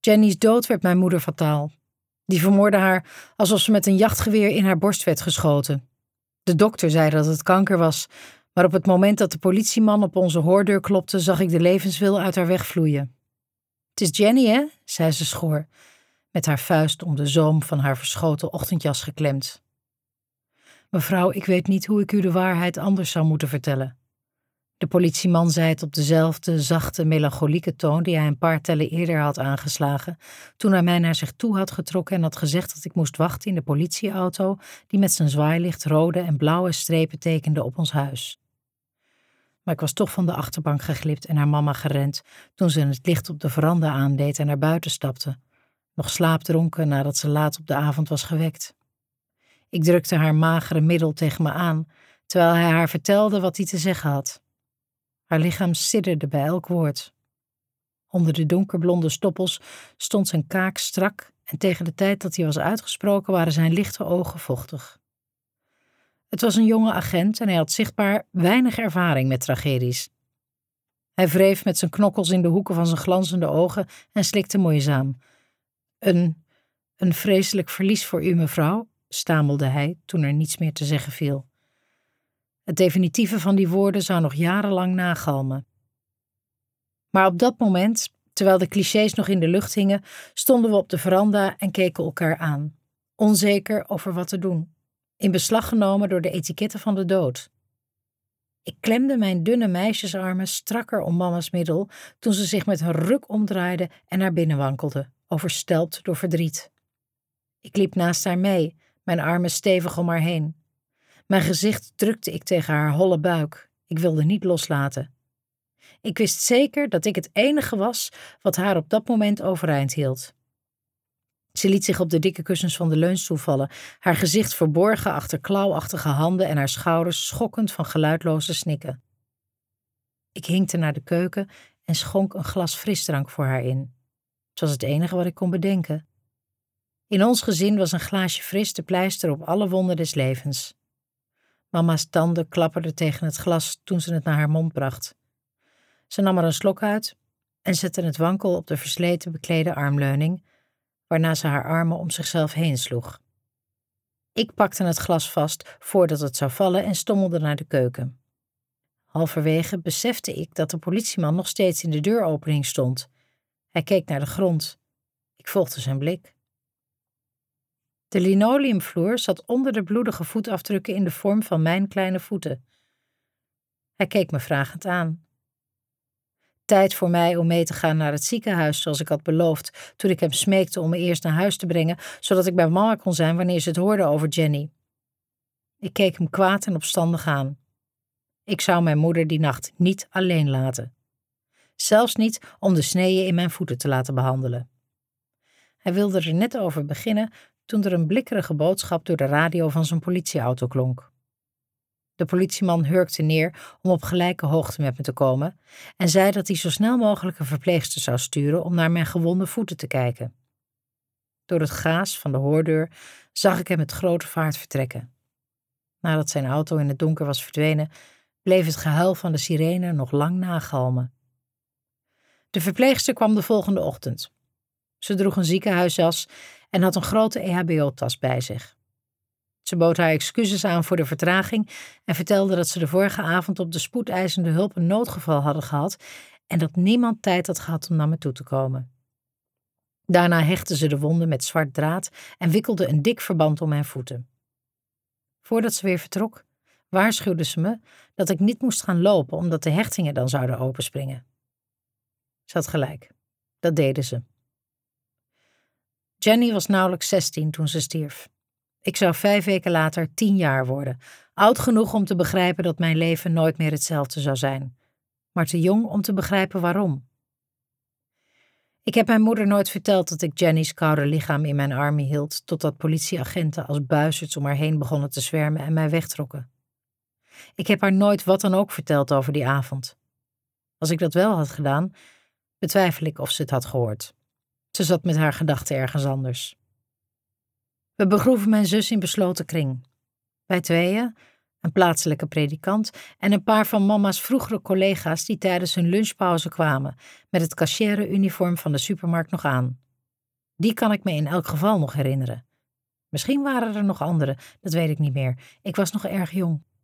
Jenny's dood werd mijn moeder fataal. Die vermoordde haar alsof ze met een jachtgeweer in haar borst werd geschoten. De dokter zei dat het kanker was, maar op het moment dat de politieman op onze hoordeur klopte, zag ik de levenswil uit haar wegvloeien. "Het is Jenny, hè?" zei ze schor, met haar vuist om de zoom van haar verschoten ochtendjas geklemd. "Mevrouw, ik weet niet hoe ik u de waarheid anders zou moeten vertellen." De politieman zei het op dezelfde zachte, melancholieke toon die hij een paar tellen eerder had aangeslagen, toen hij mij naar zich toe had getrokken en had gezegd dat ik moest wachten in de politieauto die met zijn zwaailicht rode en blauwe strepen tekende op ons huis. Maar ik was toch van de achterbank geglipt en naar mama gerend toen ze het licht op de veranda aandeed en naar buiten stapte, nog slaapdronken nadat ze laat op de avond was gewekt. Ik drukte haar magere middel tegen me aan, terwijl hij haar vertelde wat hij te zeggen had. Haar lichaam sidderde bij elk woord. Onder de donkerblonde stoppels stond zijn kaak strak en tegen de tijd dat hij was uitgesproken waren zijn lichte ogen vochtig. Het was een jonge agent en hij had zichtbaar weinig ervaring met tragedies. Hij wreef met zijn knokkels in de hoeken van zijn glanzende ogen en slikte moeizaam. Een vreselijk verlies voor u, mevrouw," stamelde hij toen er niets meer te zeggen viel. Het definitieve van die woorden zou nog jarenlang nagalmen. Maar op dat moment, terwijl de clichés nog in de lucht hingen, stonden we op de veranda en keken elkaar aan, onzeker over wat te doen, in beslag genomen door de etiketten van de dood. Ik klemde mijn dunne meisjesarmen strakker om mama's middel toen ze zich met een ruk omdraaide en naar binnen wankelde, overstelpt door verdriet. Ik liep naast haar mee, mijn armen stevig om haar heen. Mijn gezicht drukte ik tegen haar holle buik. Ik wilde niet loslaten. Ik wist zeker dat ik het enige was wat haar op dat moment overeind hield. Ze liet zich op de dikke kussens van de leunstoel vallen, haar gezicht verborgen achter klauwachtige handen en haar schouders schokkend van geluidloze snikken. Ik hinkte naar de keuken en schonk een glas frisdrank voor haar in. Het was het enige wat ik kon bedenken. In ons gezin was een glaasje fris de pleister op alle wonden des levens. Mama's tanden klapperden tegen het glas toen ze het naar haar mond bracht. Ze nam er een slok uit en zette het wankel op de versleten beklede armleuning, waarna ze haar armen om zichzelf heen sloeg. Ik pakte het glas vast voordat het zou vallen en stommelde naar de keuken. Halverwege besefte ik dat de politieman nog steeds in de deuropening stond. Hij keek naar de grond. Ik volgde zijn blik. De linoleumvloer zat onder de bloedige voetafdrukken in de vorm van mijn kleine voeten. Hij keek me vragend aan. Tijd voor mij om mee te gaan naar het ziekenhuis, zoals ik had beloofd, toen ik hem smeekte om me eerst naar huis te brengen, zodat ik bij mama kon zijn wanneer ze het hoorde over Jenny. Ik keek hem kwaad en opstandig aan. Ik zou mijn moeder die nacht niet alleen laten. Zelfs niet om de sneeën in mijn voeten te laten behandelen. Hij wilde er net over beginnen toen er een blikkerige boodschap door de radio van zijn politieauto klonk. De politieman hurkte neer om op gelijke hoogte met me te komen en zei dat hij zo snel mogelijk een verpleegster zou sturen om naar mijn gewonde voeten te kijken. Door het gaas van de hoordeur zag ik hem met grote vaart vertrekken. Nadat zijn auto in het donker was verdwenen, bleef het gehuil van de sirene nog lang nagalmen. De verpleegster kwam de volgende ochtend. Ze droeg een ziekenhuisjas en had een grote EHBO-tas bij zich. Ze bood haar excuses aan voor de vertraging en vertelde dat ze de vorige avond op de spoedeisende hulp een noodgeval hadden gehad en dat niemand tijd had gehad om naar me toe te komen. Daarna hechtte ze de wonden met zwart draad en wikkelde een dik verband om mijn voeten. Voordat ze weer vertrok, waarschuwde ze me dat ik niet moest gaan lopen omdat de hechtingen dan zouden openspringen. Ze had gelijk. Dat deden ze. Jenny was nauwelijks 16 toen ze stierf. Ik zou 5 weken later 10 jaar worden, oud genoeg om te begrijpen dat mijn leven nooit meer hetzelfde zou zijn, maar te jong om te begrijpen waarom. Ik heb mijn moeder nooit verteld dat ik Jenny's koude lichaam in mijn armen hield, totdat politieagenten als buizerds om haar heen begonnen te zwermen en mij wegtrokken. Ik heb haar nooit wat dan ook verteld over die avond. Als ik dat wel had gedaan, betwijfel ik of ze het had gehoord. Ze zat met haar gedachten ergens anders. We begroeven mijn zus in besloten kring. Wij tweeën, een plaatselijke predikant en een paar van mama's vroegere collega's die tijdens hun lunchpauze kwamen, met het cashier-uniform van de supermarkt nog aan. Die kan ik me in elk geval nog herinneren. Misschien waren er nog andere, dat weet ik niet meer. Ik was nog erg jong.